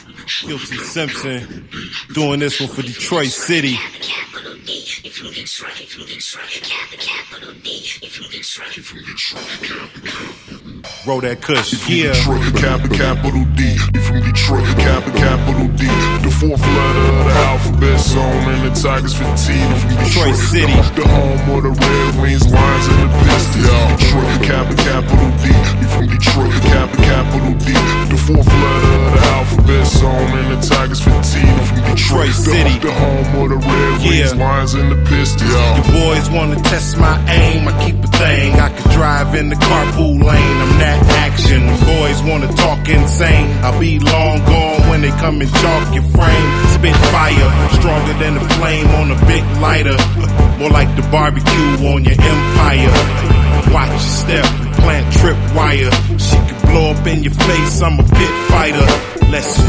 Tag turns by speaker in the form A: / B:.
A: Guilty Simpson, doing this one for Detroit City. Roll that Kush, yeah.
B: Detroit, capital D. From Detroit, capital D. The fourth letter of the alphabet, song and the Tigers fatigue. From
A: Detroit City,
B: the home of the Red Wings, Lions, and the Pistons. Detroit, capital D. From Detroit, capital D. The fourth letter of the alphabet, song and the Tigers fatigue. From
A: Detroit City,
B: the home of the Red Wings, Lions, and the Pistons.
A: The boys wanna test my aim, I keep a thing. I could drive in the carpool lane, I'm that action. The boys wanna talk insane, I'll be long gone when they come and chalk your frame. Spit fire, stronger than the flame on a big lighter. More like the barbecue on your empire. Watch your step, plant trip wire. She could blow up in your face, I'm a pit fighter. Let's